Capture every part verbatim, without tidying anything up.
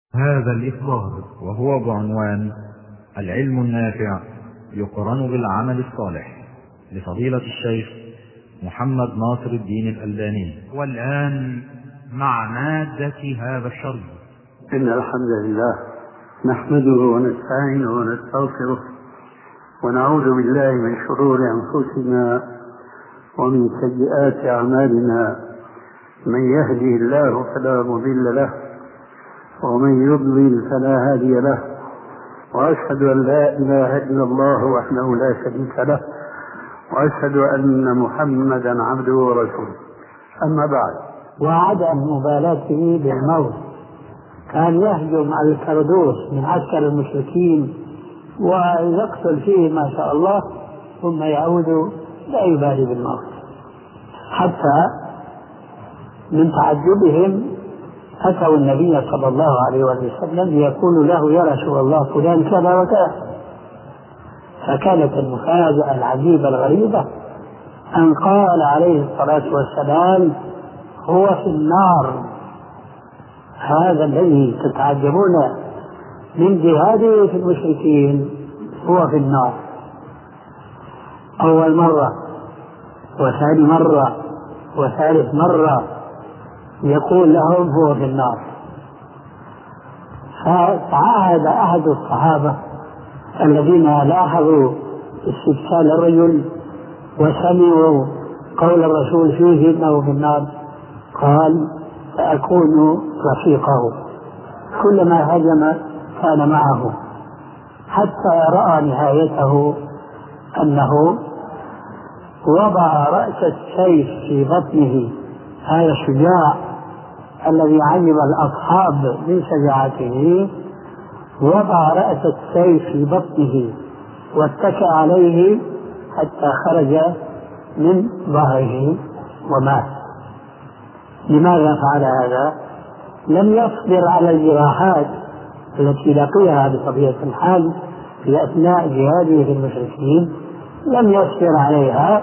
هذا الإخبار وهو بعنوان العلم النافع يقرن بالعمل الصالح لفضيلة الشيخ محمد ناصر الدين الألباني. والآن مع مادة هذا الشرح. إن الحمد لله نحمده ونستعينه ونستغفره ونعوذ بالله من شرور أنفسنا ومن سيئات أعمالنا، من يهدي الله فلا مضل له ومن يضلل فلا هادي له، وأشهد أن لا إله إلا الله وحده لا شريك له، وأشهد أن محمدا عبده ورسوله. أما بعد، وعدم مبالاته بالموت كان يهجم على الكردوس من عسكر المشركين ويقتل فيه ما شاء الله، ثم يعود لا يبالي بالموت، حتى من تعجبهم أتوا النبي صلى الله عليه وسلم ليقولوا له يا رسول الله فلان كذا وكذا. فكانت المفاجأة العجيبة الغريبة أن قال عليه الصلاة والسلام هو في النار. هذا الذي تتعجبون من جهاده في المشركين هو في النار، أول مرة وثاني مرة وثالث مرة يقول لهم هو في النار. فتعاهد أحد الصحابة الذين لاحظوا استبسال الرجل وسمعوا قول الرسول فيه إنه في النار، قال سأكون رفيقه، كلما هجم كان معه، حتى رأى نهايته أنه وضع رأس السيف في بطنه. هذا الشجاع الذي عجب الأصحاب من شجاعته، وضع رأس السيف في بطنه واتكى عليه حتى خرج من ظهره ومات. لماذا فعل هذا؟ لم يصبر على الجراحات التي لقيها بطبيعة الحال في أثناء جهاده في المشركين، لم يصبر عليها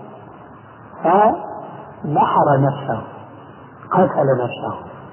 فبحر نفسه، قتل نفسه.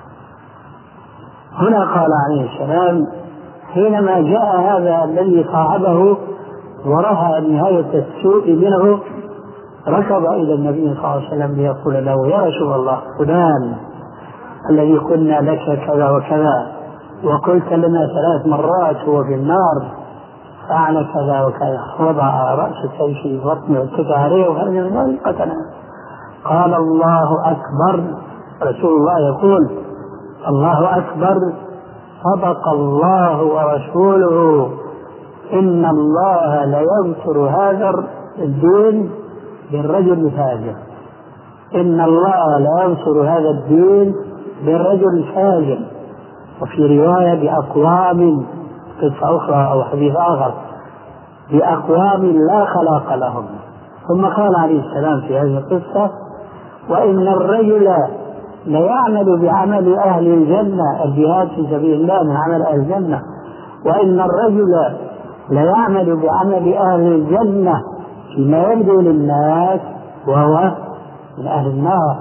هنا قال عليه السلام حينما جاء هذا الذي صاحبه ورأى نهاية السوء منه، ركض إلى النبي صلى الله عليه وسلم ليقول له يا رسول الله فلان الذي قلنا لك كذا وكذا وقلت لنا ثلاث مرات هو في النار فعل كذا وكذا، وضع رأس السيف في بطنه واتكى عليه وخرج من النار قتله. قال الله أكبر. رسول الله يقول الله أكبر، صدق الله ورسوله، إن الله لينصر هذا الدين بالرجل الفاجر. إن الله لينصر هذا الدين بالرجل الفاجر. وفي رواية بأقوام، قصة أخرى أو حديث آخر، بأقوام لا خلاق لهم. ثم قال عليه السلام في هذه القصة وإن الرجل ليعمل بعمل أهل الجنة، الجهاد في سبيل الله من عمل أهل الجنة، وإن الرجل ليعمل بعمل أهل الجنة فيما يبدو للناس وهو من أهل النار،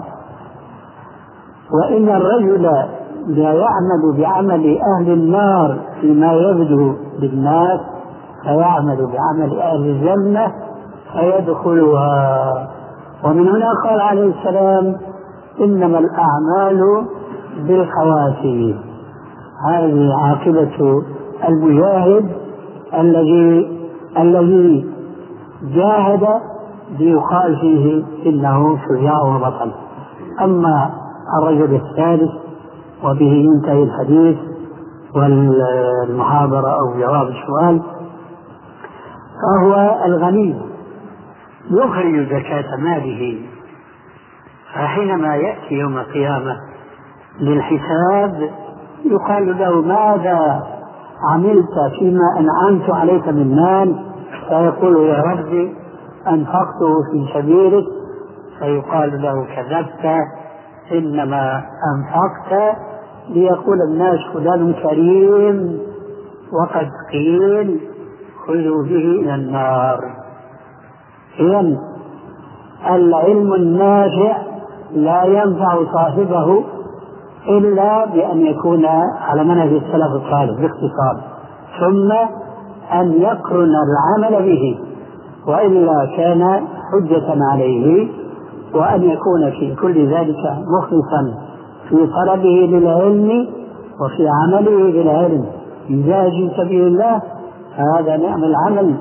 وإن الرجل لا يعمل بعمل أهل النار فيما يبدو للناس فيعمل بعمل أهل الجنة فيدخلها. ومن هنا قال عليه السلام إنما الأعمال بالخواتيم. هذه عاقبة المجاهد الذي الذي جاهد ليقال فيه إنه شجاع وبطل. أما الرجل الثالث وبه ينتهي الحديث والمحاضرة أو جواب السؤال، فهو الغني يخرج زكاة ماله، فحينما يأتي يوم القيامة للحساب يقال له ماذا عملت فيما أنعمت عليك من مال؟ فيقول يا ربي أنفقته في سبيلك، فيقال له كذبت، إنما أنفقت ليقول الناس فلان كريم وقد قيل خذوا به إلى النار. إذن العلم النافع لا ينفع صاحبه إلا بأن يكون على منهج السلف الصالح باختصار، ثم أن يقرن العمل به، وإلا كان حجة عليه، وأن يكون في كل ذلك مخلصا في طلبه للعلم وفي عمله للعلم يجاهد في سبيل الله، هذا نعم العمل،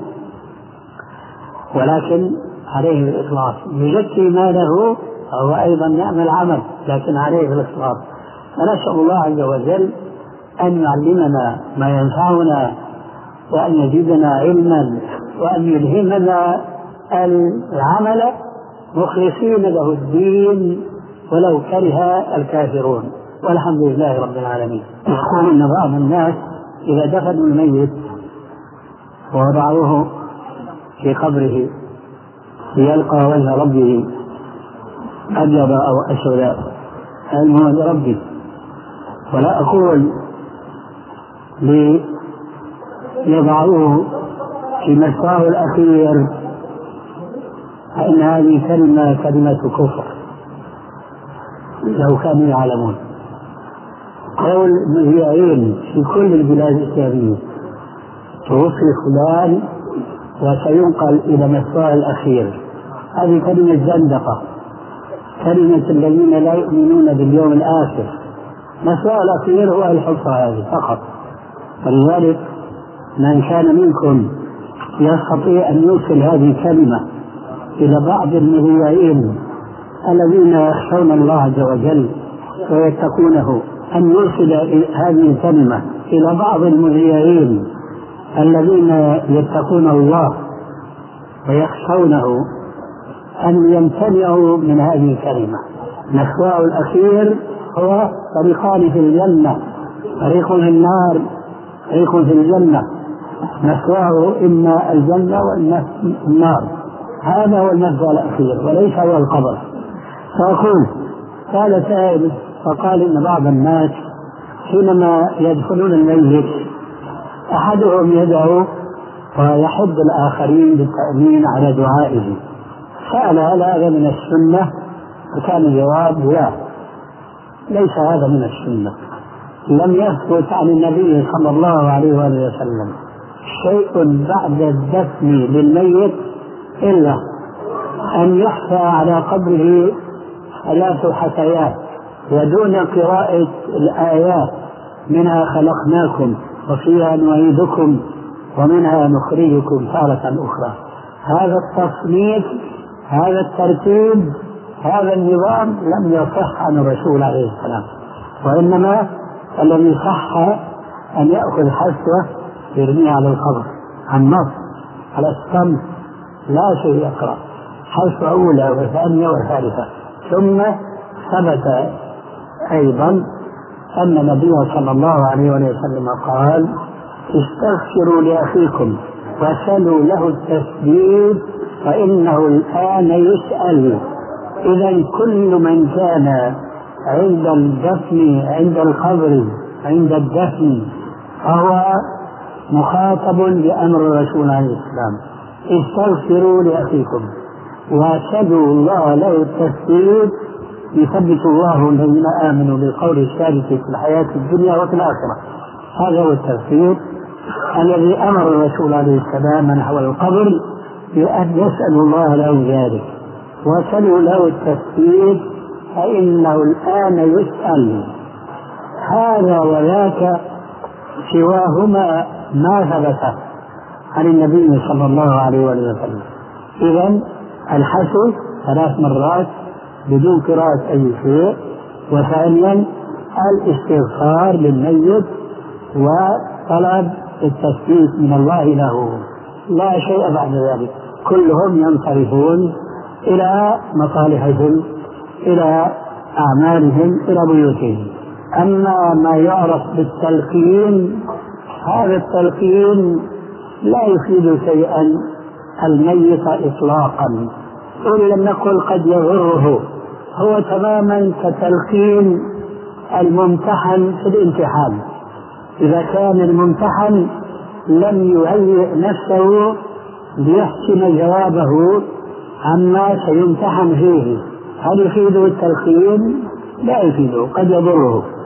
ولكن عليه الإخلاص. يزكي ماله هو أيضا نعم العمل، لكن عليه الإخلاص. فنسأل الله عز وجل أن يعلمنا ما ينفعنا، وأن يزيدنا علما، وأن يلهمنا العمل مخلصين له الدين ولو كره الكافرون، والحمد لله رب العالمين. يقول أن بعض الناس إذا دفنوا الميت ووضعوه في قبره ليلقى وجه ربه أبيض أو أسود، علمه لربي، ولا أقول ليضعوه في مسواه الأخير، فإن هذه كلمة كلمة كفر لو كانوا يعلمون. قول مذيعين في كل البلاد الإسلامية توفي فلان وسينقل إلى مسواه الأخير، هذه كلمة زندقة، كلمة الذين لا يؤمنون باليوم الآخر. مسواه الأخير هو الحفرة هذه فقط. ولذلك من كان منكم يستطيع أن يوصل هذه الكلمة إلى بعض المذيعين الذين يخشون الله عز وجل ويتقونه، أن يوصل هذه الكلمة إلى بعض المذيعين الذين يتقون الله ويخشونه، أن يمتنعوا من هذه الكلمة. مسواه الأخير هو طريقان في الجنة، طريق في النار، طريق في الجنة. مسواه إما الجنة وإما النار، هذا هو المسوى الأخير وليس هو القبر. فأقول قال سائل فقال إن بعض الناس حينما يدخلون الميت أحدهم يدعو ويحب الآخرين بالتأمين على دعائه، سأل هل هذا من السنة؟ فكان الجواب لا، ليس هذا من السنة. لم يثبت عن النبي صلى الله عليه وآله وسلم شيء بعد الدفن للميت إلا أن يحفى على قبره ثلاث حثيات ودون قراءة الآيات منها خلقناكم وفيها نعيدكم ومنها نخرجكم تارة أخرى. هذا التصنيف، هذا الترتيب، هذا النظام لم يصح عن الرسول عليه السلام، وإنما الذي صح أن يأخذ حسوة يرميها على القبر عن نص على الصمت، لا شيء يقرأ، حسوة أولى وثانية وثالثة. ثم ثبت أيضا أن النبي صلى الله عليه وسلم قال استغفروا لأخيكم وسلوا له التثبيت فإنه الآن يسأل. إذا كل من كان عند الدفن عند القبر عند الدفن فهو مخاطب بأمر الرسول عليه السلام، استغفروا لأخيكم وسلوا الله له التثبيت يثبت الله الذين آمنوا بالقول الثابت في الحياة الدنيا وفي الآخرة. هذا هو التثبيت الذي أمر الرسول عليه السلام من حول القبر بأن يسأل الله له ذلك، وسلوا له التثبيت فإنه الآن يسأل. هذا وذاك سواهما ما ثبت عن النبي صلى الله عليه وسلم. إذن الحسن ثلاث مرات بدون قراءة أي شيء، وثانيا الاستغفار للميت وطلب التثبيت من الله له، لا شيء بعد ذلك. كلهم ينصرفون إلى مصالحهم، إلى أعمالهم، إلى بيوتهم. أما ما يعرف بالتلقين، هذا التلقين لا يفيد شيئا الميت إطلاقا، إن لم نقل قد يضره، هو تماما كتلقين الممتحن في الامتحان. إذا كان الممتحن لم يهيئ نفسه ليحسن جوابه عما سيمتحن فيه، هل يفيده التلقين؟ لا يفيده، قد يضره.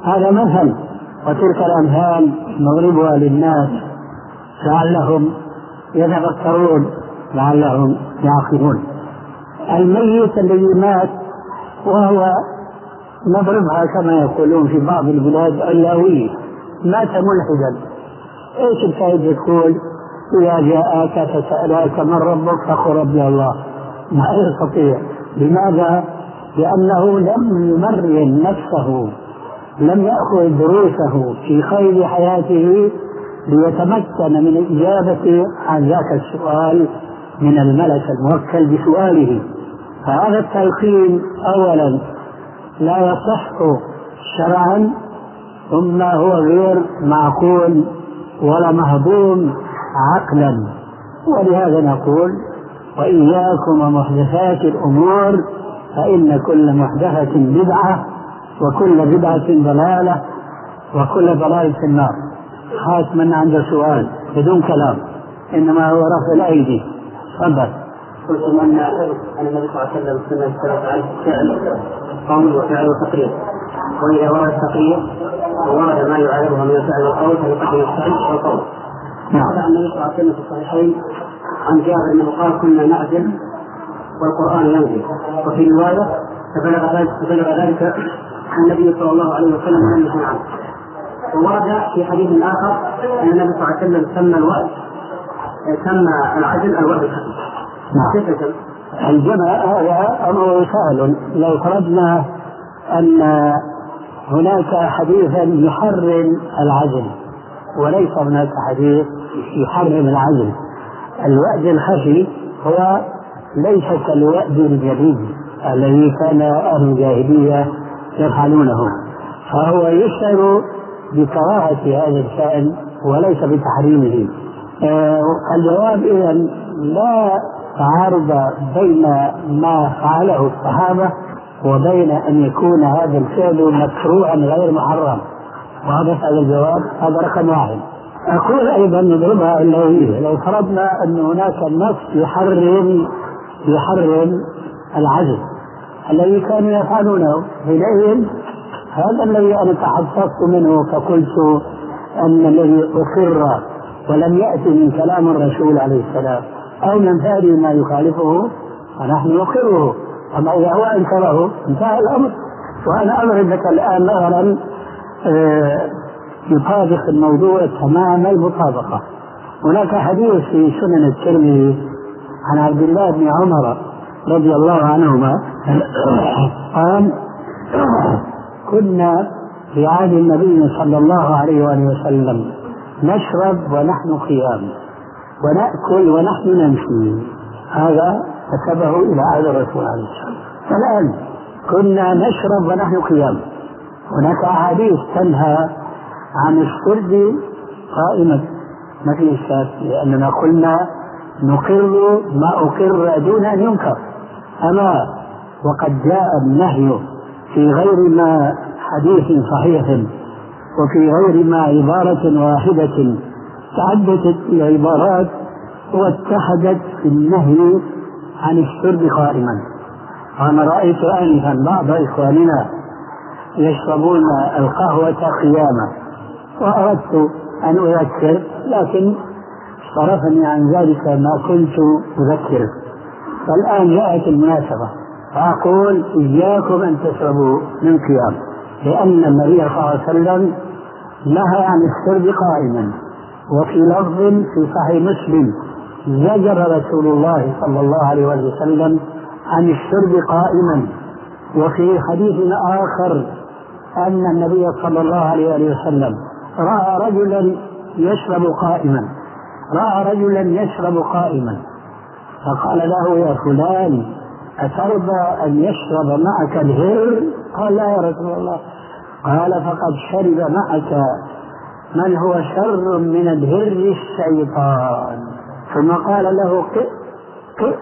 هذا مثل، وتلك الأمثال نضربها للناس لعلهم يتفكرون لعلهم يعقلون. الميت الذي مات وهو نضربها كما يقولون في بعض البلاد اللاوية، مات ملحدا، ايش الفائدة؟ يقول إذا جاءك فسألك من ربك فقل ربي الله، ما يستطيع. لماذا؟ لأنه لم يمرن نفسه، لم يأخذ دروسه في خير حياته ليتمكن من الإجابة عن ذاك السؤال من الملك الموكل بسؤاله. فهذا التلقين أولا لا يصح شرعا، ثم هو غير معقول ولا مهضوم عقلا. ولهذا نقول وإياكم ومحدثات الأمور فإن كل محدثة بدعة وكل بدعة ضلالة وكل ضلالة في النار. خاص من عنده سؤال بدون كلام، إنما هو رفع الأيدي. تفضل. قلتم أن النبي صلى الله عليه وسلم سنة اشترط على الفعل قول وفعل وتقرير، وإذا ورد التقرير وورد ما يعارضها من الفعل والقول فيقدم الفعل والقول. نعم. النبي صلى الله عليه وسلم في الصحيحين عن جابر أنه قال كنا نعزل والقرآن ينزل، وفي رواية فبلغ ذلك فبلغ ذلك النبي صلى الله عليه وسلم لم ينهى عنه. وورد في حديث آخر أن النبي صلى الله عليه وسلم سمى الوقت سمى العزل الوقت الخفيف. نعم. الجمع هذا أمر سهل. لو فرضنا أن هناك حديثا يحرم العزل وليس هناك حديث يحرم العزل، الوأد الخفي هو ليس كالوأد الجديد الذي كان أهل الجاهلية يفعلونه، فهو يشعر بكراهة هذا الشأن وليس بتحريمه. آه الجواب إذن لا تعارض بين ما فعله الصحابة وبين أن يكون هذا الفعل مكروها غير محرم. وهذا هذا الجواب، هذا رقم واحد. أقول أيضا نضربها اللوية. لو فرضنا أن هناك نص يحرم يحرم العزل الذي كانوا يفعلونه إليهم، هذا الذي أنا تحفظت منه فقلت أن الذي أقر ولم يأتي من كلام الرسول عليه السلام أو من فعل ما يخالفه فنحن نقره، أما إذا هو أنكره انتهى الأمر. وأنا أضرب لك الآن مثلا يطابق الموضوع تمام المطابقة. هناك حديث في سنن الترمذي عن عبد الله بن عمر رضي الله عنهما قال كنا في عهد النبي صلى الله عليه وآله وسلم نشرب ونحن قيام ونأكل ونحن نمشي. هذا كتبه إلى عهد الرسول عليه السلام. الآن كنا نشرب ونحن قيام. هناك أحاديث تنهى عن الشرب قائمة، ما في إشكال، لأننا قلنا نقر ما أقر دون أن ينكر. أما وقد جاء النهي في غير ما حديث صحيح وفي غير ما عبارة واحدة، تعددت العبارات واتحدت في النهي عن الشرب قائما. أنا رأيت آنفا بعض إخواننا يشربون القهوة قياما، وأردت أن أذكر لكن صرفني عن ذلك ما كنت أذكر. فالآن جاءت المناسبة فأقول إياكم أن تشربوا من قيام، لأن النبي صلى الله عليه وسلم نهى عن الشرب قائما. وفي لفظ في صحيح مسلم زجر رسول الله صلى الله عليه وسلم عن الشرب قائما. وفي حديث آخر أن النبي صلى الله عليه وسلم رأى رجلا يشرب قائما رأى رجلا يشرب قائما فقال له يا فلان أترضى أن يشرب معك الهر؟ قال لا يا رسول الله. قال فقد شرب معك من هو شر من الهر الشيطان. ثم قال له قئ قئ،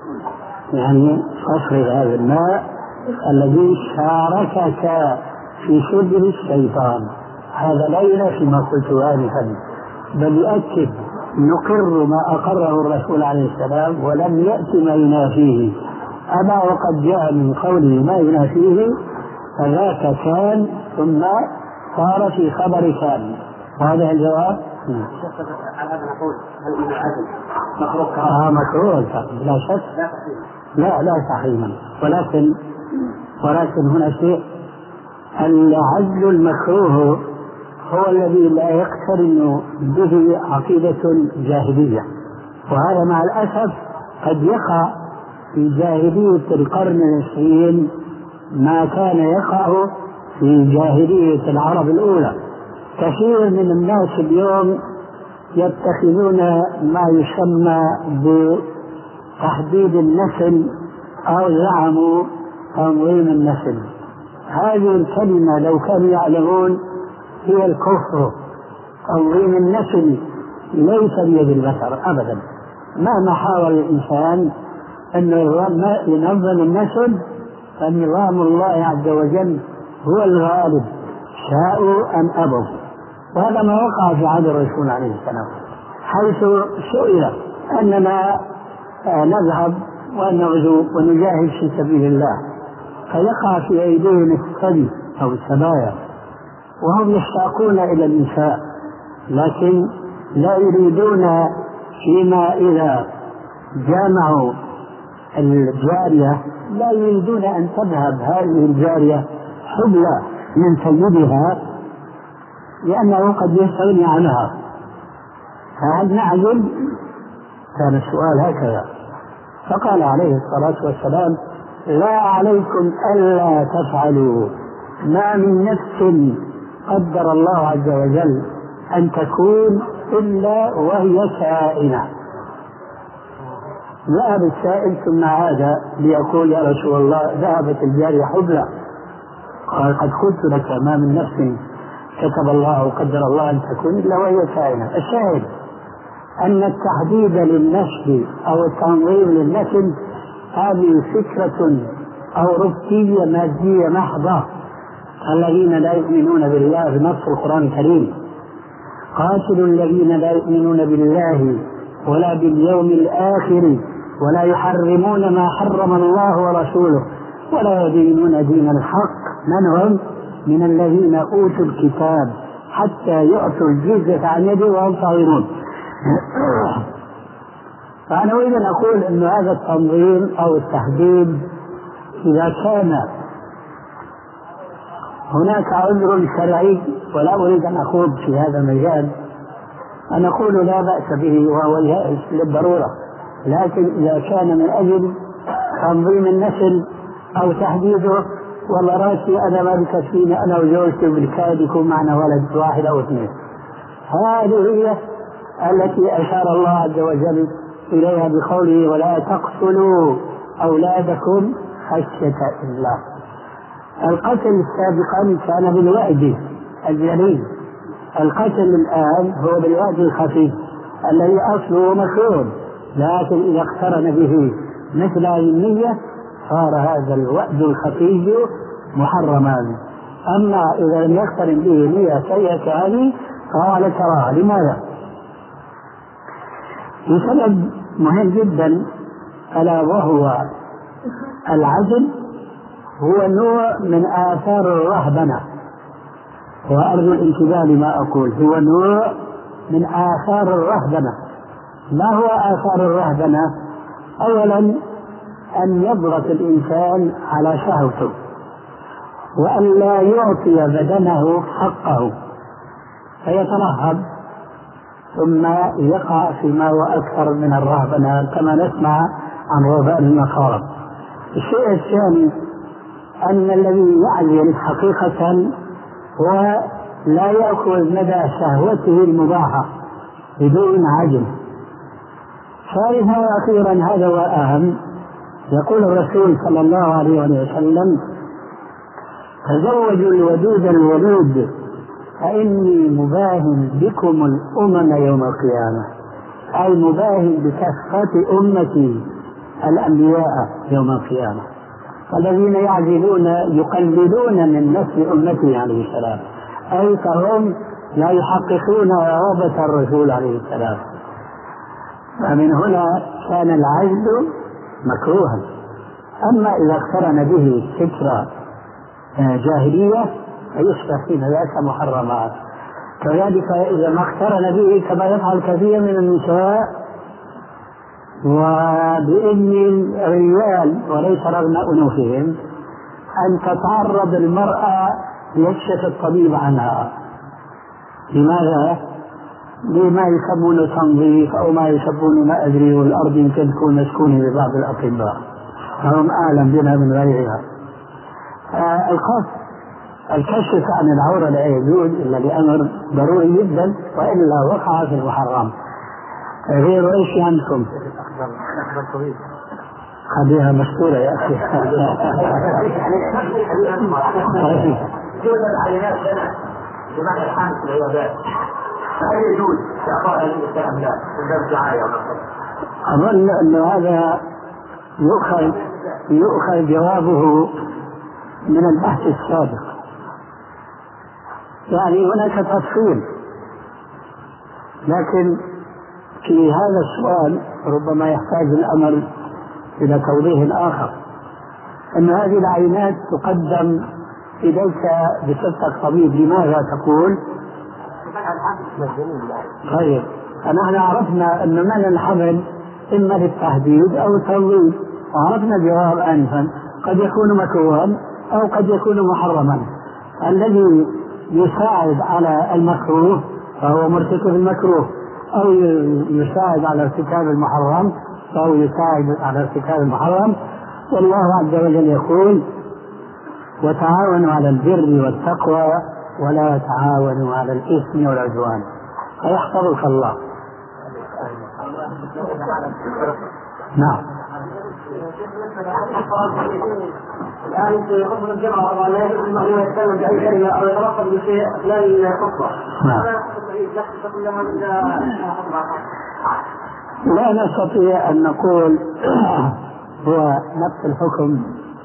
يعني أفرغ هذا الماء الذي شاركك في شربه الشيطان. هذا ليس فيما قلت آنفا، بل يؤكد نقر ما أقره الرسول عليه السلام ولم يأتي ما ينافيه. أما وقد جاء من قوله ما ينافيه فذاك كان ثم صار في خبر كان. هذا الجواب. على هذا نقول هل من العزل مكروه؟ آه مكروه لا شك. لا لا صحيحا، ولكن ولكن هنا شيء، العزل المكروه هو الذي لا يقترن به عقيدة جاهلية، وهذا مع الأسف قد يقع في جاهلية القرن العشرين ما كان يقع في جاهلية العرب الأولى. كثير من الناس اليوم يتخذون ما يسمى بتحديد النسل أو زعموا تنظيم النسل. هذه الكلمة لو كانوا يعلمون هي الكفر. تنظيم النسل ليس بيد البشر أبدا. مهما حاول الإنسان أن ينظم النسل فنظام الله عز وجل هو الغالب، شاءوا أم أبوا. وهذا ما وقع في عهد الرسول عليه السلام، حيث سئل أننا نذهب ونغزو ونجاهد في سبيل الله، فيقع في أيديهم الثدي أو السبايا وهم يشتاقون إلى النساء، لكن لا يريدون فيما إذا جامعوا الجارية لا يريدون أن تذهب هذه الجارية حبلى من سيدها لأنه قد يستغني عنها. فهل نعزل؟ كان السؤال هكذا، فقال عليه الصلاة والسلام: لا عليكم ألا تفعلوا، ما من نفس قدر الله عز وجل أن تكون إلا وهي كائنة. ذهب السائل ثم عاد ليقول: يا رسول الله ذهبت الجارية حبلى. قال: قد قلت لك ما من نفس كتب الله وقدر الله أن تكون إلا وهي كائنة. الشاهد أن التحديد للنسل أو التنظيم للنسل هذه فكرة أو ربطية مادية محضة. الذين لا يؤمنون بالله بنص القرآن الكريم: قاتلوا الذين لا يؤمنون بالله ولا باليوم الآخر ولا يحرمون ما حرم الله ورسوله ولا يدينون دين الحق. من هم؟ من الذين أوتوا الكتاب حتى يعطوا الجزية عن يد وهم صاغرون. فأنا أريد أن أقول أن هذا التنظيم أو التحديد إذا كان هناك عذر شرعي، ولا أريد أن أخوض في هذا المجال، أن أقول لا بأس به وهو جائز للضرورة، لكن إذا كان من أجل تنظيم النسل أو تحديده، والله راسي أنا ما بكفيني أنا وزوجتي بالكاد يكون معنا ولد واحد أو اثنين، هذه هي التي أشار الله عز وجل إليها بقوله: ولا تقتلوا أولادكم خشية إملاق. القتل سابقا كان بالوعد الجليل، القتل الآن هو بالوعد الخفي الذي أصله مكروه، لكن إذا اقترن به مثل هذه النية صار هذا الوعد الخفي محرما. أما إذا لم يقترن به نية سيئة كهذه فهو على كراهة. لماذا؟ لسبب مهم جدا، ألا وهو العزل هو نوع من آثار الرهبنة، وأرجو الانتباه لما أقول، هو نوع من آثار الرهبنة. ما هو آثار الرهبنة؟ أولا أن يضغط الإنسان على شهوته وأن لا يعطي بدنه حقه فيترهب ثم يقع فيما هو أكثر من الرهبنة كما نسمع عن رهبان النصارى. الشيء الثاني أن الذي يعزل حقيقة هو لا يأخذ مدى شهوته المباحة بدون عجل. ثالثا وأخيرا هذا وأهم، يقول الرسول صلى الله عليه وسلم: تزوجوا الودود الولود فإني مباهن بكم الأمم يوم القيامة، أي مباهن بكثرة أمتي الأنبياء يوم القيامة. الذين يعزلون يقللون من نسل أمته عليه السلام، أي فهم لا يحققون رغبة الرسول عليه السلام. فمن هنا كان العزل مكروها. أما إذا اقترن به فكرة جاهلية فيصبح حين ذاك محرما. كذلك إذا ما اقترن به كما يفعل كثير من النساء وبإذن الرجال وليس رغم أنوفهم أن تتعرض المرأة ليكشف الطبيب عنها. لماذا؟ لما يسمونه تنظيف أو ما يسمونه ما أدري، والأرض يمكن تكون مسكونة ببعض الأطباء فهم أعلم بنا من غيرها. آه الخاص الكشف عن العورة لا يجوز إلا لأمر ضروري جدا، وإلا وقع في المحرم. غير إيش عندكم؟ خليها مستورة يا أخي. جماعة الحامس العيادات هل يجوز إعطاء هذه الكلام لا من دعاية؟ أظن أن هذا يؤخذ يؤخذ جوابه من البحث السابق. يعني هناك تفصيل، لكن في هذا السؤال ربما يحتاج الأمر إلى توضيح آخر. أن هذه العينات تقدم إليك بصفتك طبيب، لماذا تقول؟ طيب فنحن عرفنا أن من الحمل إما للتهديد أو التنظيف، وعرفنا الجواب آنفا قد يكون مكروها أو قد يكون محرما. الذي يساعد على المكروه فهو مرتكب المكروه، أو يساعد على ارتكاب المحرم فهو يساعد على ارتكاب المحرم. والله عز وجل يقول: وتعاونوا على البر والتقوى ولا تعاونوا على الإثم والعدوان. فيحفظك الله. نعم. الآن في خطبة الجمعة لا يجوز المأمون يتكلم بأي كلمة أو يترقب بشيء خلال الخطبة. لا نستطيع أن نقول هو نفس الحكم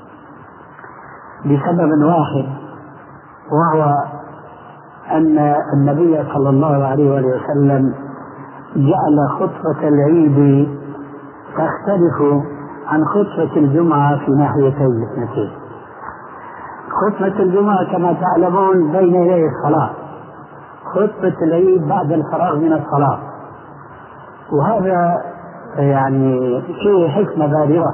بسبب واحد، وهو أن النبي صلى الله عليه وسلم جعل خطبة العيد تختلف عن خطبة الجمعة في ناحيتين اثنتين. خطبة الجمعة كما تعلمون بين يدي الصلاة، خطبة العيد بعد الفراغ من الصلاة، وهذا يعني فيه حكمة بالغة.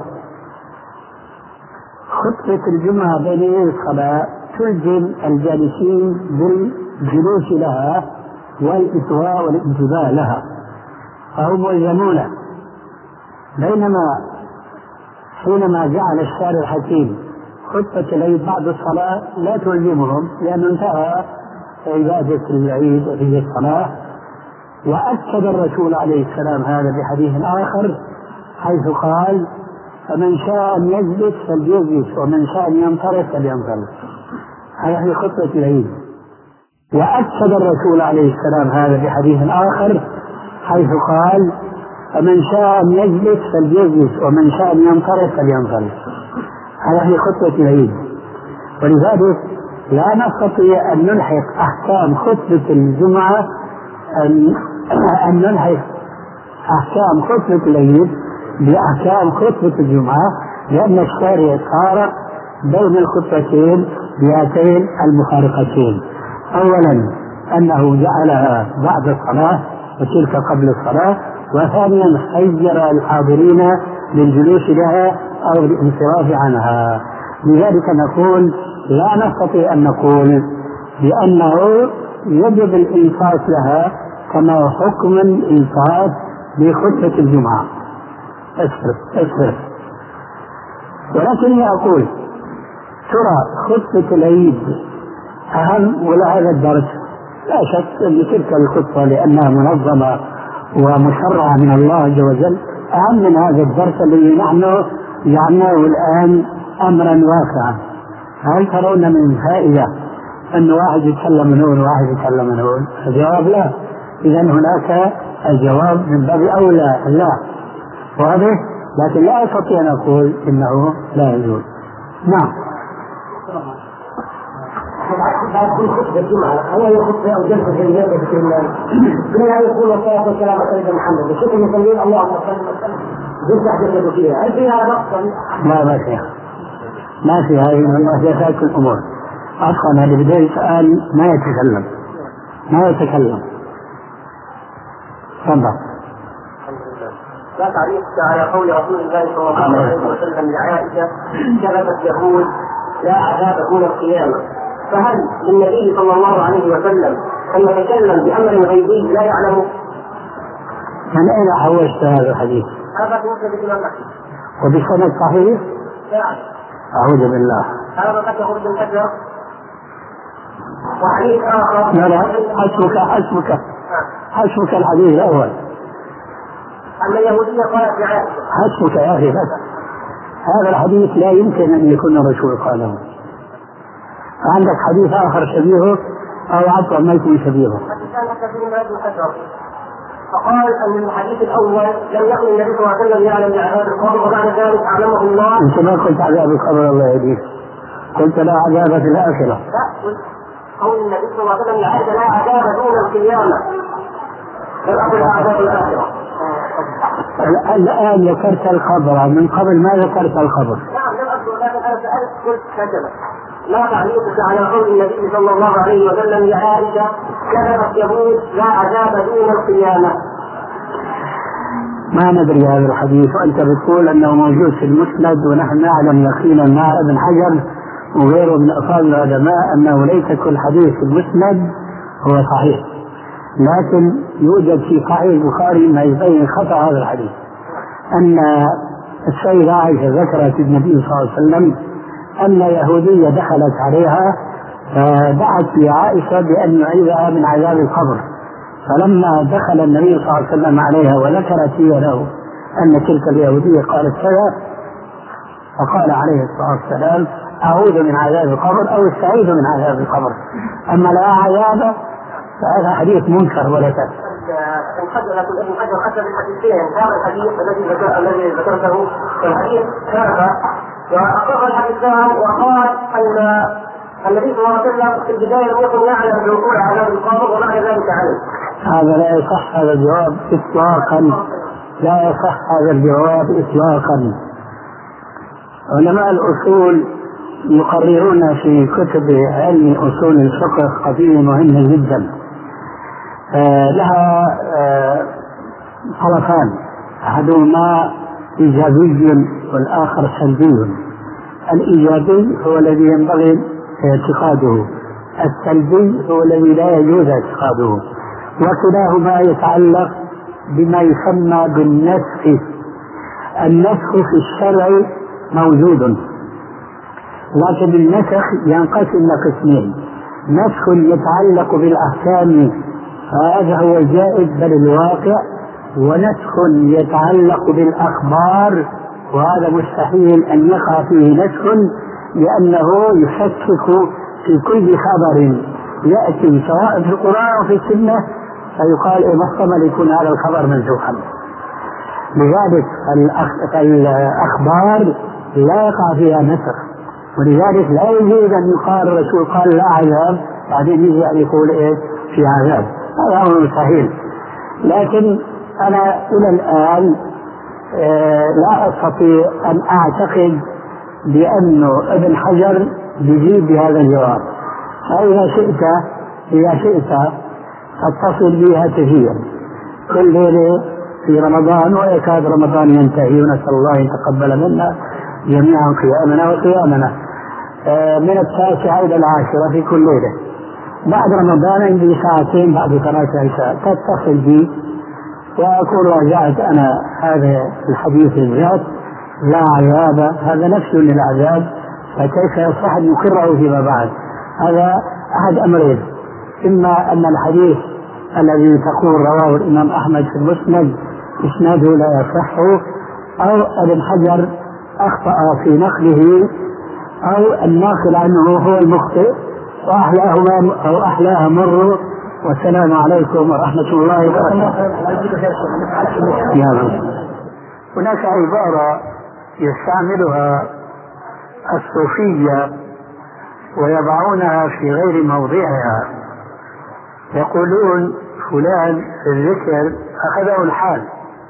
خطبة الجمعة بين يدي الصلاة تلزم الجالسين بالجلوس لها والإسواء والانتباه لها، فهم ملزمون. بينما حينما جعل الشارع الحكيم خطبة العيد بعد الصلاة لا تلزمهم، لأنه انتهى عبادة العيد وهي الصلاة. وأكد الرسول عليه السلام هذا بحديث آخر حيث قال: فمن شاء أن يجلس فليجلس ومن شاء أن ينصرف فلينصرف. هذا في خطبة العيد. وأكد الرسول عليه السلام هذا بحديث آخر حيث قال: فمن شاء أن يجلس فليجلس ومن شاء أن ينصرف فلينصرف. هذا في خطبة العيد. ولذلك لا نستطيع أن نلحق أحكام خطبة الجمعة أن, أن نلحق أحكام خطبة العيد بأحكام خطبة الجمعة، لأن الشارع فارق بين الخطبتين بهاتين المفارقتين. أولا أنه جعلها بعد الصلاة وتلك قبل الصلاة، وثانيا خير الحاضرين للجلوس لها أو الانصراف عنها. لذلك نقول لا نستطيع أن نقول بأنه يجب الإنصات لها كما حكم الإنصات بخطبة الجمعة. اصبر اصبر. ولكني أقول ترى خطبة العيد أهم ولا هذا الدرس؟ لا شك أن تلك الخطبة لأنها منظمة ومشرعة من الله عز وجل أهم من هذا الدرس الذي نحن جعلناه الآن أمرا واسعا. هل ترون من فائدة أن واحد يتكلم من هون وواحد يتكلم من هون؟ الجواب لا. إذن هناك الجواب من باب أولى لا، واضح؟ لكن لا أستطيع أن أقول إنه لا يجوز. نعم. بعد كل خطبة الجمعة أول خطبة أو جلسة في البيت في الدنيا يقول والصلاة والسلام على سيدنا محمد وشوف المصلين اللهم صل وسلم جلسة حدثت فيها. هل فيها نقص؟ لا ما فيها، ما فيها هذه من محدثات الأمور. عفوا اللي بده يسأل ما يتكلم ما يتكلم تفضل. لا تعليق على قول رسول الله صلى الله عليه وسلم لعائشة كذبت يهود لا عذاب دون القيامة، فهل للنبي صلى الله عليه وسلم أن يتكلم بأمر غيبي لا يعلمه؟ من أين حوشت هذا الحديث؟ هذا في مسند الإمام أحمد وبسند صحيح؟ نعم. أعوذ بالله. هذا قد يخرج من الحجر. وحديث آخر. لا لا حسبك حسبك حسبك الحديث الأول. أما اليهودية قالت لعائشة. حسبك يا أخي بس. هذا الحديث لا يمكن أن يكون الرسول قاله. عندك حديث آخر شبيهه أو عفوا ما يكون شبيهه. فقال أن الحديث الأول لم يكن النبي صلى الله عليه وسلم يعلم بعذاب القبر وبعد ذلك أعلمه الله. أنت ما قلت عذاب القبر الله يهديك، قلت لا عذاب في الآخرة. لا قول النبي صلى الله عليه وسلم لعائشة لا عذاب دون القيامة بل أقول عذاب الآخرة. الآن ذكرت القبر، من قبل ما ذكرت القبر. نعم لم أذكر، لكن أنا سألت قلت كذبت. لا تعليقك على قول النبي صلى الله عليه وسلم لعائشة كذبت يهود لا عذاب دون القيامة. ما ندري هذا الحديث، وأنت بتقول أنه موجود في المسند ونحن نعلم يقينا مع ابن حجر وغيره من أفاضل العلماء أنه ليس كل حديث في المسند هو صحيح، لكن يوجد في صحيح البخاري ما يبين خطأ هذا الحديث، أن السيدة عائشة ذكرت النبي صلى الله عليه وسلم أن يهودية دخلت عليها فدعت لعائشة بأن يعيذها من عذاب القبر، فلما دخل النبي صلى الله عليه وسلم عليها وذكرت هي له أن تلك اليهودية قالت كذا، فقال عليه الصلاة والسلام أعوذ من عذاب القبر أو استعيذ من عذاب القبر، أما لا عذاب فهذا حديث منكر ولا شك. ابن حجر ابن حجر أخذ الحديثين، هذا الحديث الذي ذكر الذي ذكرته الحديث هذا وأقر الحديثان وقال أن النبي صلى الله عليه وسلم في البداية لم يكن يعلم بوقوع عذاب القبر وبعد ذلك عليه. هذا لا يصح هذا الجواب إطلاقا، لا يصح هذا الجواب إطلاقا. علماء الأصول يقررون في كتب علم أصول الفقه قضية مهمة جدا آه لها آه طرفان، أحدهما إيجابي والآخر سلبي. الإيجابي هو الذي ينبغي اعتقاده، السلبي هو الذي لا يجوز اعتقاده، وكلاهما يتعلق بما يسمى بالنسخ. النسخ في الشرع موجود، لكن النسخ ينقسم قسمين: نسخ يتعلق بالأحكام هذا هو الجائز بل الواقع، ونسخ يتعلق بالأخبار وهذا مستحيل أن يقع فيه نسخ، لأنه يشكك في كل خبر يأتي سواء في القرآن أو في السنة فيقال إيه محتمل يكون هذا الخبر منسوخا. لذلك الأخبار لا يقع فيها نسخ، ولذلك لا يجوز أن يقال الرسول قال لا عذاب بعدين يجي أن يقول إيه في عذاب، هذا أمر مستحيل. لكن أنا إلى الآن آه لا أستطيع أن أعتقد بأنه ابن حجر يجيب بهذا الجواب، فإذا شئت إذا شئت اتصل بي هاتفيا كل ليلة في رمضان ويكاد رمضان ينتهي، ونسأل الله أن يتقبل منا جميعا قيامنا وقيامنا آه من التاسعة إلى العاشرة في كل ليلة. بعد رمضان عندي ساعتين بعد ثلاثة عشاء تتصل بي وأقول رجعت أنا هذا الحديث الذات لا عذاب، هذا نفس للعذاب، فكيف يصح أن يقره فيما بعد؟ هذا أحد أمرين: إما أن الحديث الذي تقول رواه الإمام أحمد في المسند إسناده لا يصح، أو ابن حجر أخطأ في نقله، أو الناقل عنه هو المخطئ وأحلاهما أو أحلاها مر. والسلام عليكم ورحمة الله وبركاته. هناك عبارة يستعملها الصوفية ويضعونها في غير موضعها، يقولون فلان في الذكر أخذه الحال.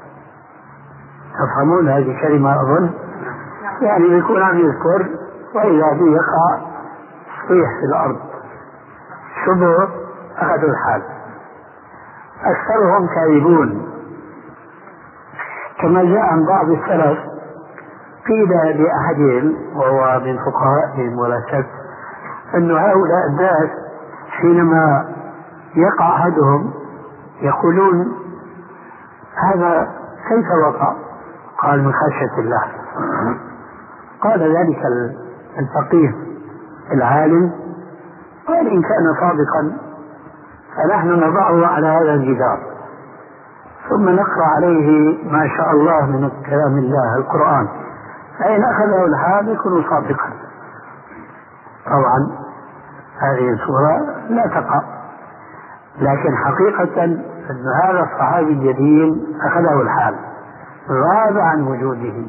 تفهمون هذه الكلمة أظن؟ يعني يكون عم يذكر وإذا به يقع تطيح في الأرض شبه أخذوا الحال. أكثرهم كاذبون، كما جاء عن بعض السلف قيل لأحدهم وهو من فقهائهم ولا شك أن هؤلاء الناس حينما يقع أحدهم يقولون هذا كيف وقع؟ قال من خشية الله. قال ذلك الفقيه العالم قال إن كان صادقا فنحن نضعه على هذا الجدار ثم نقرأ عليه ما شاء الله من كلام الله القرآن، فإن أخذه الحال يكون صادقا. طبعا هذه الصورة لا تقع، لكن حقيقة أن هذا الصحابي الجليل أخذه الحال، غاب عن وجوده،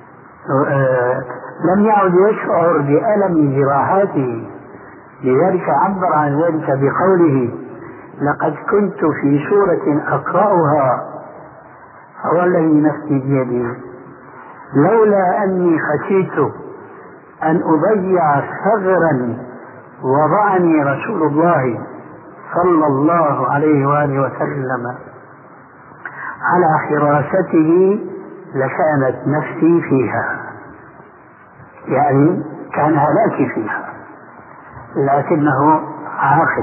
لم يعد يشعر بألم جراحاته، لذلك عبر عن ذلك بقوله لقد كنت في سورة أقرأها والذي نفسي بيده لولا أني خشيت أن أضيع ثغرا وضعني رسول الله صلى الله عليه وآله وسلم على حراسته لكانت نفسي فيها، يعني كان هلاكي فيها، لكنه عاقل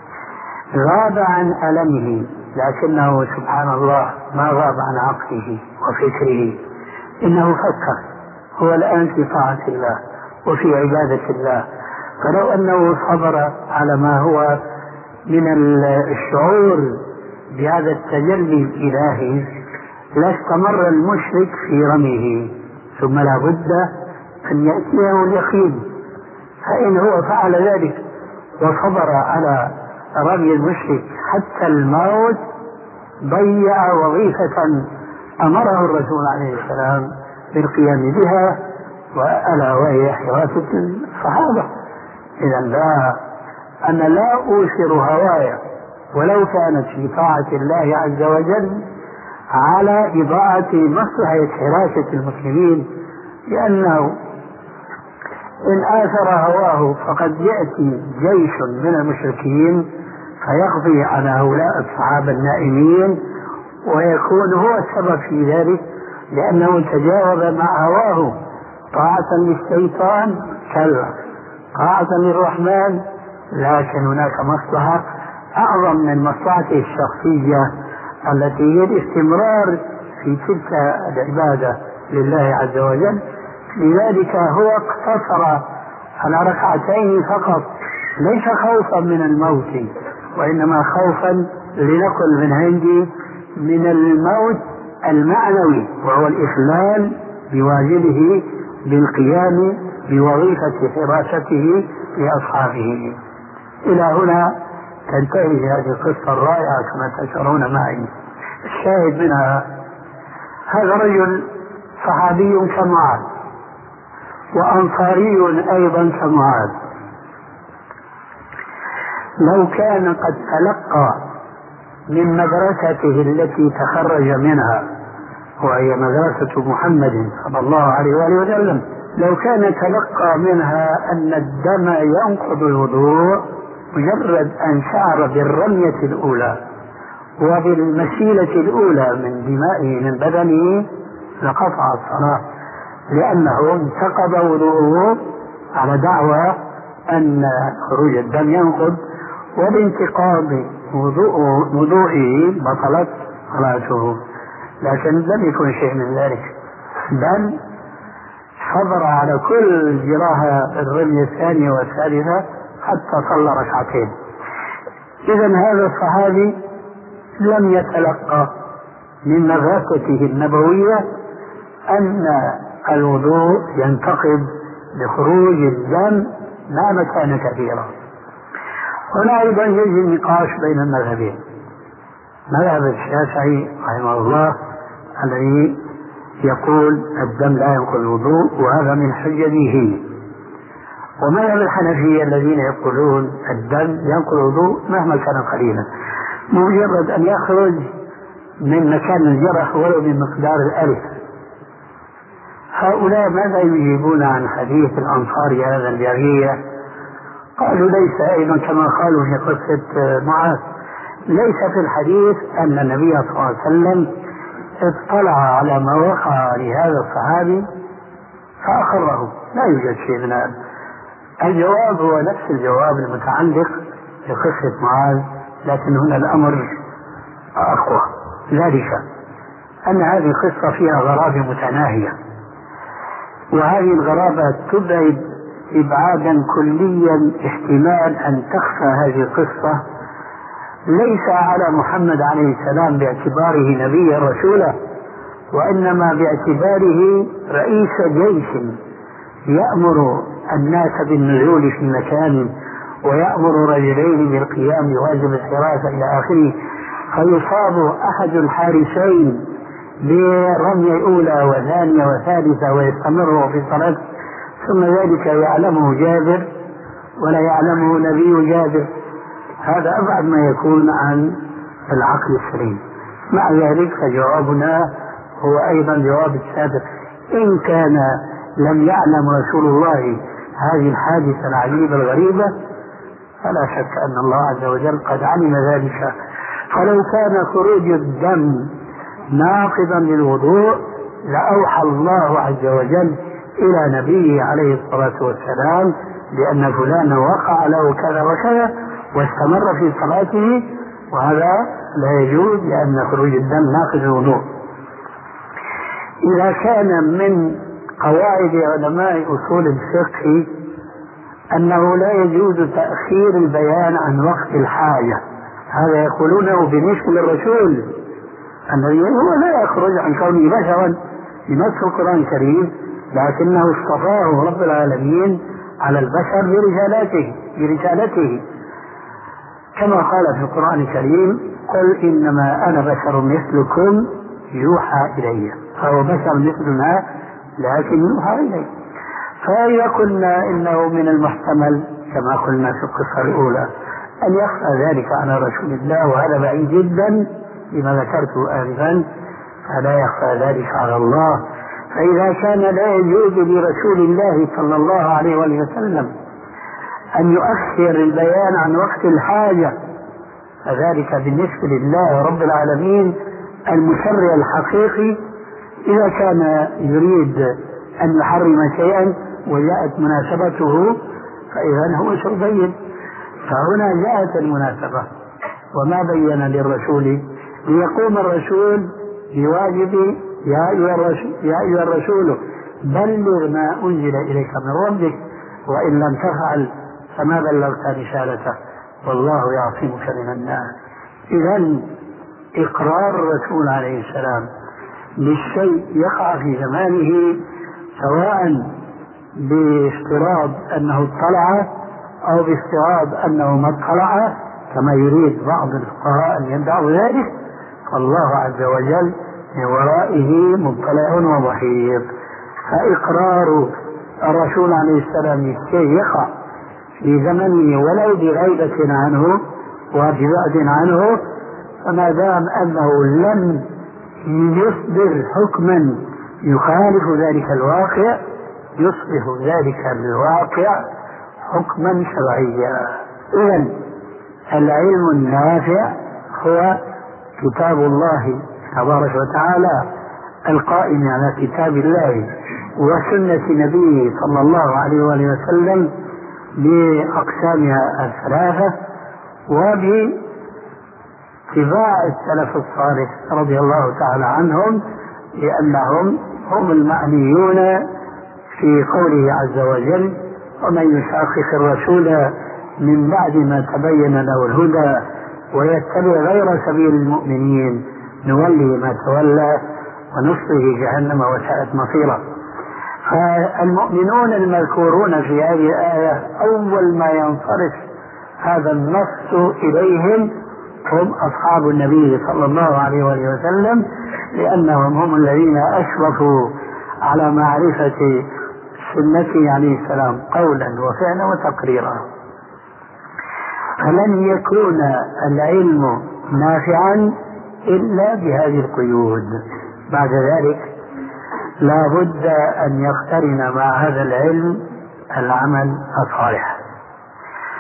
غاب عن ألمه، لكنه سبحان الله ما غاب عن عقله وفكره، إنه فكر هو الآن في طاعة الله وفي عبادة الله، فلو أنه صبر على ما هو من الشعور بهذا التجلي الإلهي لاستمر المشرك في رميه، ثم لا بد أن يأتيه اليقين، فإن هو فعل ذلك وصبر على رمي المشرك حتى الموت ضيع وظيفة أمره الرسول عليه السلام بالقيام بها، وألا وهي حراسة الصحابة. إذا لا أنا لا أوثر هوايا ولو كانت في طاعة الله عز وجل على إضاعة مصلحة حراسة المسلمين، لأنه إن آثر هواه فقد يأتي جيش من المشركين فيقضي على هؤلاء الصحابة النائمين ويكون هو السبب في ذلك، لأنه تجاوب مع هواه. طاعة للشيطان كلا، طاعة للرحمن، لكن هناك مصلحة أعظم من مصلحته الشخصية التي هي الاستمرار في تلك العبادة لله عز وجل. لذلك هو اقتصر على ركعتين فقط، ليس خوفا من الموت وإنما خوفا لنقل من عندي من الموت المعنوي، وهو الإخلال بواجبه بالقيام بوظيفة حراسته لأصحابه. إلى هنا تنتهي هذه القصة الرائعة كما تشعرون معي. الشاهد منها هذا رجل صحابي كمعاذ وأنصاري أيضا كمعاذ، لو كان قد تلقى من مدرسته التي تخرج منها وهي مدرسة محمد صلى الله عليه وآله وسلم، لو كان تلقى منها أن الدم ينقض الوضوء مجرد أن شعر بالرمية الأولى وبالمسيلة الأولى من دمائه من بدنه لقطع الصلاة، لأنه انتقض وضوءه على دعوى أن خروج الدم ينقض، وبانتقاض وضوئه بطلت صلاته. لكن لم يكن شيء من ذلك، بل صبر على كل جراحة الرمية الثانية والثالثة حتى صلى ركعتين. إذن هذا الصحابي لم يتلقى من مدرسته النبوية أن الوضوء ينتقض بخروج الدم ما كان كثيرا. هنا أيضا يجي النقاش بين المذهبين، مذهب الشافعي رحمه الله الذي يقول الدم لا ينقض الوضوء وهذا من حجته، ومذهب الحنفية الذين يقولون الدم ينقض الوضوء مهما كان قليلا، مجرد أن يخرج من مكان الجرح ولو من مقدار الألف. هؤلاء ماذا يجيبون عن حديث الأنصار هذا الجارية قالوا ليس أيضا كما قالوا في قصة معاذ، ليس في الحديث أن النبي صلى الله عليه وسلم اطلع على ما وقع لهذا الصحابي فأقره، لا يوجد شيء من هذا. الجواب هو نفس الجواب المتعلق بقصة معاذ، لكن هنا الأمر أقوى، ذلك أن هذه القصة فيها غرابة متناهية، وهذه الغرابة تبعد إبعادا كليا احتمال أن تخفى هذه القصة ليس على محمد عليه السلام باعتباره نبيا رسولا، وإنما باعتباره رئيس جيش يأمر الناس بالنزول في مكان ويأمر رجلين بالقيام بواجب الحراسة إلى آخره، فيصاب أحد الحارسين برمية أولى وثانية وثالثة ويستمر في الصلاة، ثم ذلك يعلمه جابر ولا يعلمه نبي جابر. هذا أبعد ما يكون عن العقل السليم. مع ذلك فجوابنا هو أيضا جواب السابق، إن كان لم يعلم رسول الله هذه الحادثة العجيبة الغريبة فلا شك أن الله عز وجل قد علم ذلك. فلو كان خروج الدم ناقضا للوضوء لأوحى الله عز وجل إلى نبيه عليه الصلاة والسلام بأن فلانا وقع له كذا وكذا واستمر في صلاته، وهذا لا يجوز لأن خروج الدم ناقض الوضوء. إذا كان من قواعد علماء أصول الفقه أنه لا يجوز تأخير البيان عن وقت الحاجة، هذا يقولونه بالنسبة للرسول النبي هو لا يخرج عن كونه بشرا بنص القرآن الكريم، لكنه اصطفاه رب العالمين على البشر برسالته برسالته كما قال في القرآن الكريم: قل إنما أنا بشر مثلكم يوحى إلي، فهو بشر مثلنا لكن يوحى إليه. فإذا قلنا إنه من المحتمل كما قلنا في القصة الأولى أن يخفى ذلك على رسول الله، وهذا بعيد جدا لما ذكرته آنفا، فلا يخفى ذلك على الله. فإذا كان لا يجوز لرسول الله صلى الله عليه وسلم أن يؤخر البيان عن وقت الحاجة، فذلك بالنسبة لله رب العالمين المشرع الحقيقي إذا كان يريد أن يحرم شيئا وجاءت مناسبته فإذا هو سيبين. فهنا جاءت المناسبة وما بين للرسول ليقوم الرسول بواجب يا أيها الرسول, يا أيها الرسول بلغ ما أنزل إليك من ربك وإن لم تفعل فما بلغت رسالته والله يعصمك من الناس. إذن إقرار الرسول عليه السلام بالشيء يقع في زمانه سواء بافتراض أنه اطلع أو بافتراض أنه ما اطلع كما يريد بعض الفقهاء أن يدعوا ذلك، فالله عز وجل من ورائه مطلع ومحيط. فإقرار الرسول عليه السلام بالشيء يقع في زمنه ولو بغيبة عنه وببعد عنه، فما دام أنه لم يصدر حكما يخالف ذلك الواقع يصبح ذلك الواقع حكما شرعيا. إذن العلم النافع هو كتاب الله تبارك وتعالى القائم على كتاب الله وسنة نبيه صلى الله عليه وآله وسلم بأقسامها الثلاثة، وباتباع السلف الصالح رضي الله تعالى عنهم، لأنهم هم المعنيون في قوله عز وجل: ومن يشاقق الرسول من بعد ما تبين له الهدى ويتبع غير سبيل المؤمنين نولي ما تولى ونصله جهنم وساءت مصيرا. فالمؤمنون المذكورون في هذه الآية أول ما ينصرف هذا النص إليهم هم أصحاب النبي صلى الله عليه وسلم، لأنهم هم الذين أشرفوا على معرفة سنته عليه السلام قولا وفعلا وتقريرا. فلن يكون العلم نافعا إلا بهذه القيود. بعد ذلك لا بد أن يقترن مع هذا العلم العمل الصالح.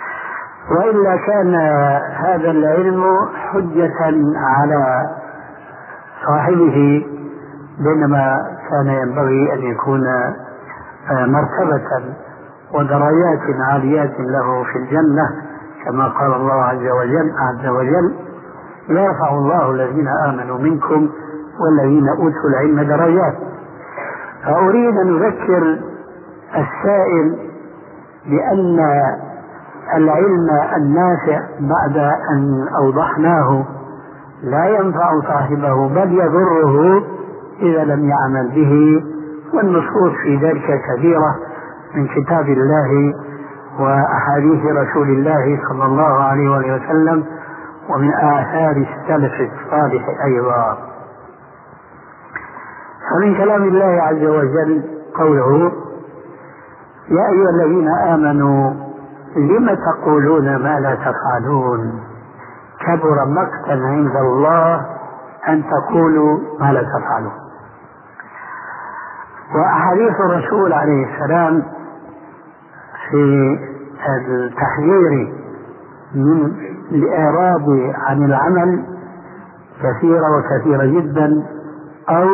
وإلا كان هذا العلم حجة على صاحبه، بينما كان ينبغي أن يكون مرتبة ودرجات عاليات له في الجنة، كما قال الله عز وجل عز وجل: يرفع الله الذين آمنوا منكم والذين أوتوا العلم درجات. فأريد أن أذكر السائل بأن العلم النافع بعد أن أوضحناه لا ينفع صاحبه بل يضره إذا لم يعمل به، والنصوص في ذلك كثيرة من كتاب الله وأحاديث رسول الله صلى الله عليه وسلم ومن آثار السلف الصالح أيضا. فمن كلام الله عز وجل قوله: يا أيها الذين آمنوا لم تقولون ما لا تفعلون كبر مقتا عند الله أن تقولوا ما لا تفعلون. وأحاديث الرسول عليه السلام في التحذير من الإعراض عن العمل كثيرة وكثيرة جدا، أو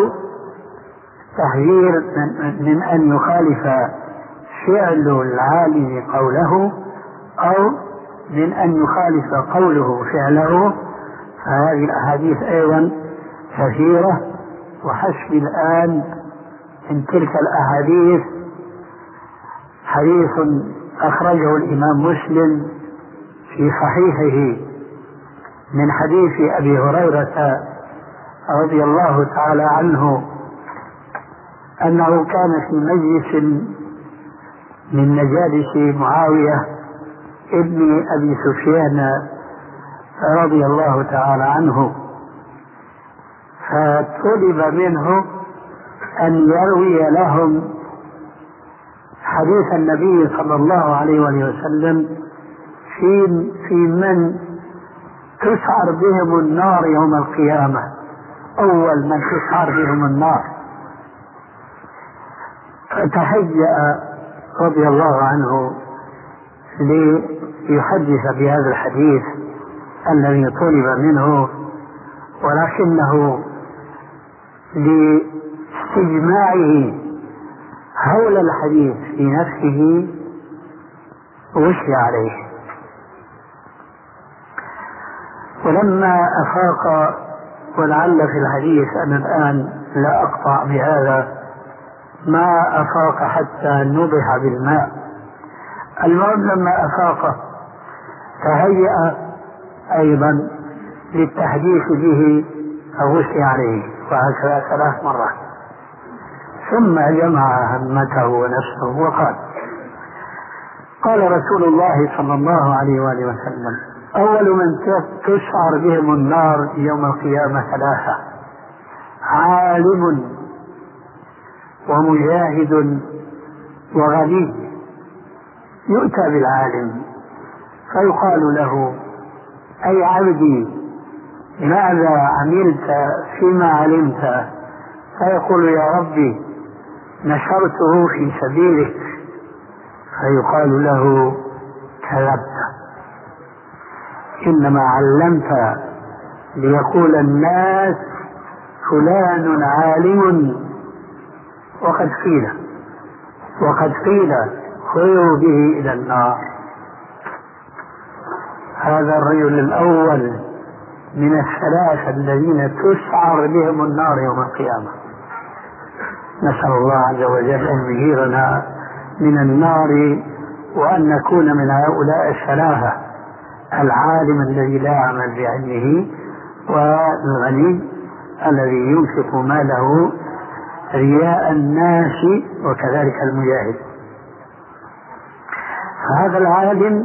تحذير من أن يخالف فعل العالم قوله أو من أن يخالف قوله فعله. فهذه الأحاديث أيضا كثيرة، وحسب الآن من تلك الأحاديث حديث أخرجه الإمام مسلم في صحيحه من حديث أبي هريرة رضي الله تعالى عنه أنه كان في مجلس من مجالس معاوية ابن أبي سفيان رضي الله تعالى عنه، فطلب منه أن يروي لهم حديث النبي صلى الله عليه وسلم في في من تسعر بهم النار يوم القيامة، أول من تسعر بهم النار. فتهيأ رضي الله عنه ليحدث بهذا الحديث الذي طلب منه، ولكنه لاستجماعه حول الحديث في نفسه وشي عليه. ولما أفاق، ولعل في الحديث أنا الآن لا أقطع بهذا، ما أفاق حتى نضح بالماء. المهم لما أفاق تهيأ أيضا للتحديث به فوشي عليه، وهكذا ثلاث مرات، ثم جمع همته ونفسه وقال: قال رسول الله صلى الله عليه وآله وسلم: أول من تسعر بهم النار يوم القيامة ثلاثة: عالم ومجاهد وغني. يؤتى بالعالم فيقال له: أي عبدي ماذا عملت فيما علمت؟ فيقول: يا ربي نشرته في سبيلك. فيقال له: كذبت، إنما علمت ليقول الناس فلان عالم، وقد قيل وقد قيل خذوا به إلى النار. هذا الرجل الأول من الثلاثة الذين تسعر بهم النار يوم القيامة. نسأل الله عز وجل أن يجيرنا من النار، وأن نكون من هؤلاء الثلاثة: العالم الذي لا يعمل بعلمه، والغني الذي ينفق ماله رياء الناس، وكذلك المجاهد. فهذا العالم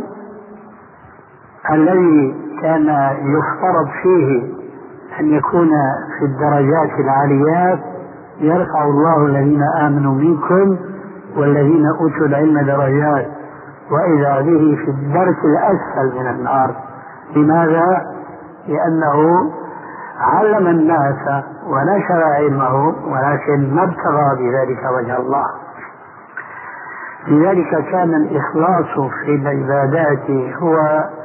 الذي كان يفترض فيه أن يكون في الدرجات العاليات: يرفع الله الذين آمنوا منكم والذين أوتوا العلم درجات، وإذا به في الدرك الأسفل من النار. لماذا؟ لأنه علم الناس ونشر علمه، ولكن ما ابتغى بذلك وجه الله. لذلك كان الإخلاص في العبادات هو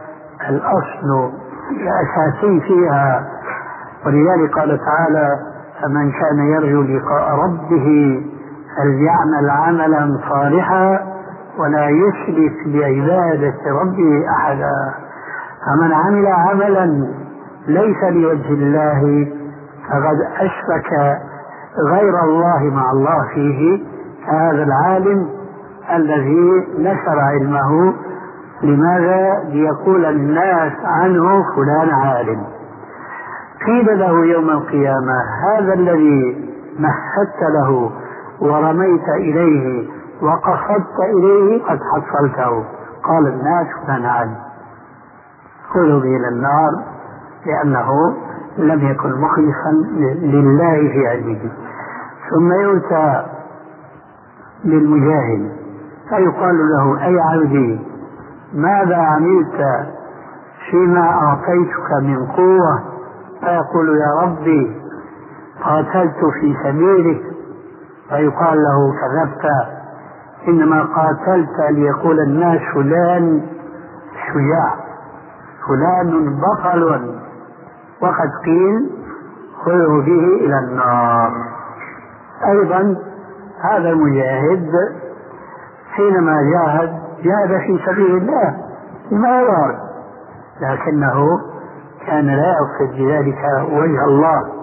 الأصل الأساسي فيها. ولذلك قال تعالى: فمن كان يرجو لقاء ربه فليعمل عملا صالحا ولا يشرك بعبادة ربه أحدا. فمن عمل عملا ليس لوجه الله فقد أشرك غير الله مع الله فيه. هذا العالم الذي نشر علمه، لماذا؟ ليقول الناس عنه فلان عالم. قيل له يوم القيامة: هذا الذي مهدت له ورميت إليه وقصدت إليه قد حصلته. قال الناس: فلان عالم. خذوا به إلى النار لأنه لم يكن مخلصا لله في علمه. ثم يؤتى للمجاهد فيقال له: أي عبدي، ماذا عملت فيما أعطيتك من قوة؟ فيقول: يا ربي قاتلت في سبيلك. فيقال له: كذبت، إنما قاتلت ليقول الناس فلان شجاع، فلان بطل. وقد قيل: خذوا به إلى النار. أيضا هذا المجاهد حينما جاهد جاهد في سبيل الله بما يراد، لكنه كان لا يقصد بذلك وجه الله،